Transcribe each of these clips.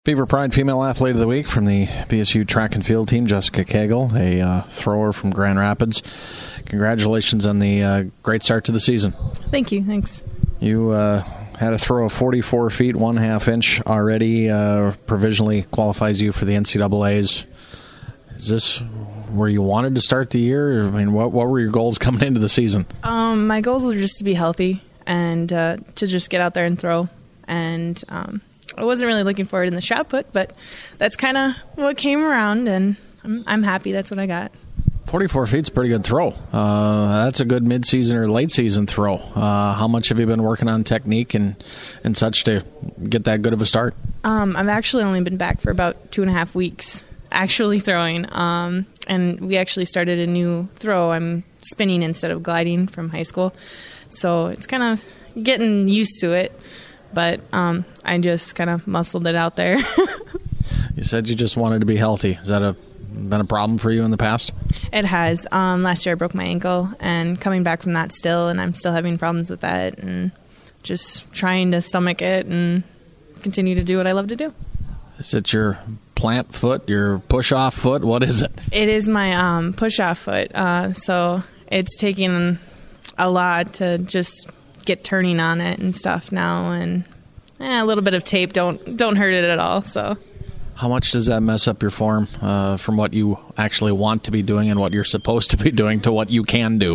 Beaver Pride Female Athlete of the Week from the BSU track and field team, Jessica Cagle, a thrower from Grand Rapids. Congratulations on the great start to the season. Thank you. Thanks. You had a throw of 44 feet, 1/2 inch already, provisionally qualifies you for the NCAAs. Is this where you wanted to start the year? I mean, what were your goals coming into the season? My goals were just to be healthy and to just get out there and throw. And I wasn't really looking forward in the shot put, but that's kind of what came around, and I'm happy that's what I got. 44 feet's a pretty good throw. That's a good mid-season or late-season throw. How much have you been working on technique and such to get that good of a start? I've actually only been back for about 2.5 weeks actually throwing, and we actually started a new throw. I'm spinning instead of gliding from high school, so it's kind of getting used to it. But I just kind of muscled it out there. You said you just wanted to be healthy. Has that been a problem for you in the past? It has. Last year I broke my ankle, and coming back from that still, and I'm still having problems with that, and just trying to stomach it and continue to do what I love to do. Is it your plant foot, your push-off foot? What is it? It is my push-off foot. So it's taking a lot to just get turning on it and stuff now, and a little bit of tape don't hurt it at all. So how much does that mess up your form from what you actually want to be doing and what you're supposed to be doing to what you can do?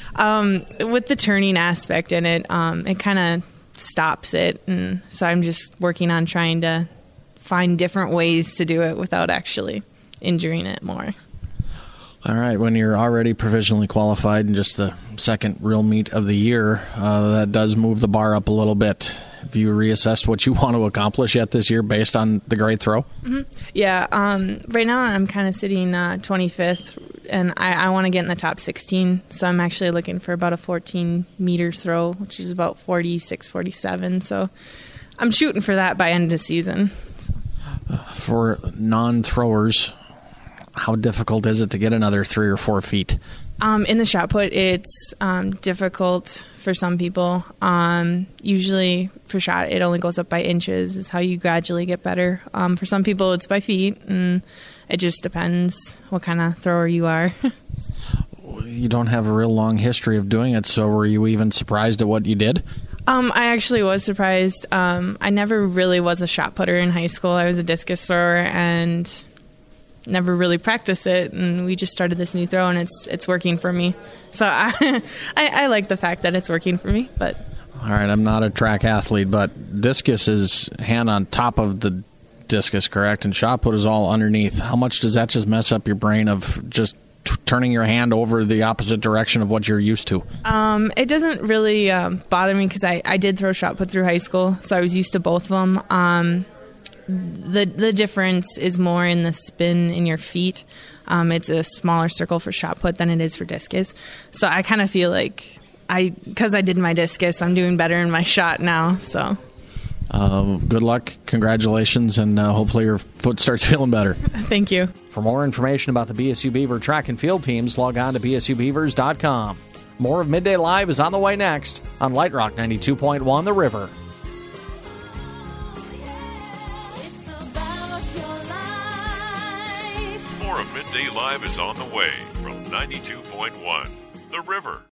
With the turning aspect in it, it kind of stops it, and so I'm just working on trying to find different ways to do it without actually injuring it more. All right, when you're already provisionally qualified in just the second real meet of the year, that does move the bar up a little bit. Have you reassessed what you want to accomplish yet this year based on the great throw? Mm-hmm. Yeah, right now I'm kind of sitting 25th, and I want to get in the top 16, so I'm actually looking for about a 14-meter throw, which is about 46, 47, so I'm shooting for that by end of season. So. For non-throwers, how difficult is it to get another 3 or 4 feet? In the shot put, it's difficult for some people. Usually for shot, it only goes up by inches is how you gradually get better. For some people, it's by feet, and it just depends what kind of thrower you are. You don't have a real long history of doing it, so were you even surprised at what you did? I actually was surprised. I never really was a shot putter in high school. I was a discus thrower, and never really practiced it, and we just started this new throw, and it's working for me. So I like the fact that it's working for me. But all right, I'm not a track athlete, but discus is hand on top of the discus, correct? And shot put is all underneath. How much does that just mess up your brain of just turning your hand over the opposite direction of what you're used to? It doesn't really bother me because I did throw shot put through high school, so I was used to both of them. The difference is more in the spin in your feet. It's a smaller circle for shot put than it is for discus. So I kind of feel like because I did my discus, I'm doing better in my shot now. So good luck, congratulations, and hopefully your foot starts feeling better. Thank you. For more information about the BSU Beaver track and field teams, log on to bsubeavers.com. More of Midday Live is on the way next on Light Rock 92.1 The River. More of Midday Live is on the way from 92.1 The River.